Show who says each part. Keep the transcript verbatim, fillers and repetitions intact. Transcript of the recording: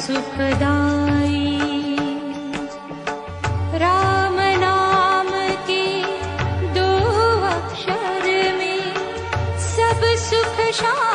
Speaker 1: सुखदाई। राम नाम के दो अक्षर में सब सुख शांति